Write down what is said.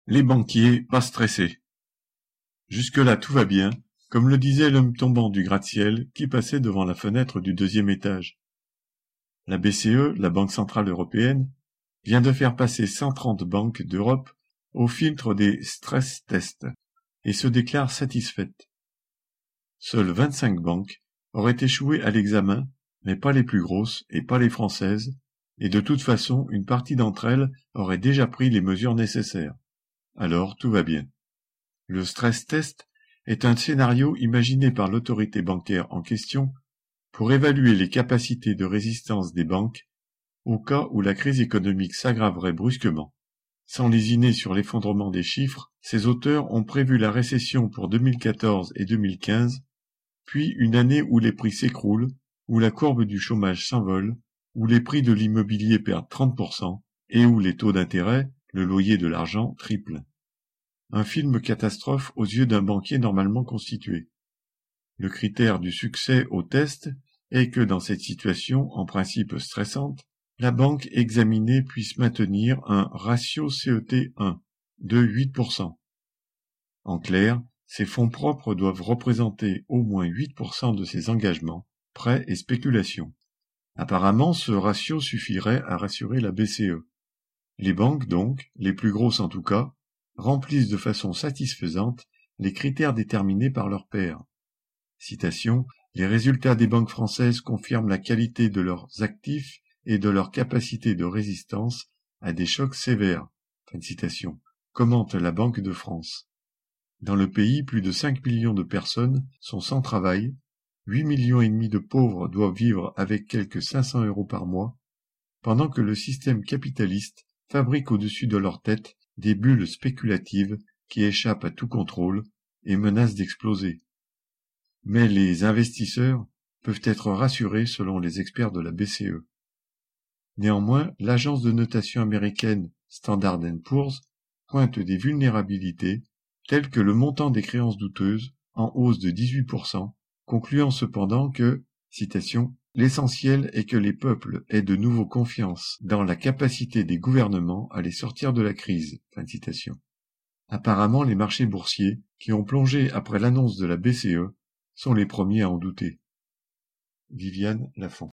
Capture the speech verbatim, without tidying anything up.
Les banquiers pas stressés. Jusque-là tout va bien, comme le disait l'homme tombant du gratte-ciel qui passait devant la fenêtre du deuxième étage. La B C E, la Banque centrale européenne, vient de faire passer cent trente banques d'Europe au filtre des stress tests et se déclare satisfaite. Seules vingt-cinq banques auraient échoué à l'examen, mais pas les plus grosses et pas les françaises, et de toute façon une partie d'entre elles aurait déjà pris les mesures nécessaires. Alors tout va bien. Le stress test est un scénario imaginé par l'autorité bancaire en question pour évaluer les capacités de résistance des banques au cas où la crise économique s'aggraverait brusquement. Sans lésiner sur l'effondrement des chiffres, ces auteurs ont prévu la récession pour deux mille quatorze et deux mille quinze, puis une année où les prix s'écroulent, où la courbe du chômage s'envole, où les prix de l'immobilier perdent trente pour cent et où les taux d'intérêt, le loyer de l'argent, triplent. Un film catastrophe aux yeux d'un banquier normalement constitué. Le critère du succès au test est que dans cette situation, en principe stressante, la banque examinée puisse maintenir un ratio C E T un de huit pour cent. En clair, ses fonds propres doivent représenter au moins huit pour cent de ses engagements, prêts et spéculations. Apparemment, ce ratio suffirait à rassurer la B C E. Les banques, donc, les plus grosses en tout cas, remplissent de façon satisfaisante les critères déterminés par leurs pairs. Citation, « Les résultats des banques françaises confirment la qualité de leurs actifs et de leur capacité de résistance à des chocs sévères. » Fin de citation, commente la Banque de France. Dans le pays, plus de cinq millions de personnes sont sans travail, huit millions et demi de pauvres doivent vivre avec quelques cinq cents euros par mois, pendant que le système capitaliste fabrique au-dessus de leur tête des bulles spéculatives qui échappent à tout contrôle et menacent d'exploser. Mais les investisseurs peuvent être rassurés selon les experts de la B C E. Néanmoins, l'agence de notation américaine Standard and Poor's pointe des vulnérabilités telles que le montant des créances douteuses en hausse de dix-huit pour cent, concluant cependant que, citation, « l'essentiel est que les peuples aient de nouveau confiance dans la capacité des gouvernements à les sortir de la crise. » Fin de citation. Apparemment, les marchés boursiers, qui ont plongé après l'annonce de la B C E, sont les premiers à en douter. Viviane Lafont.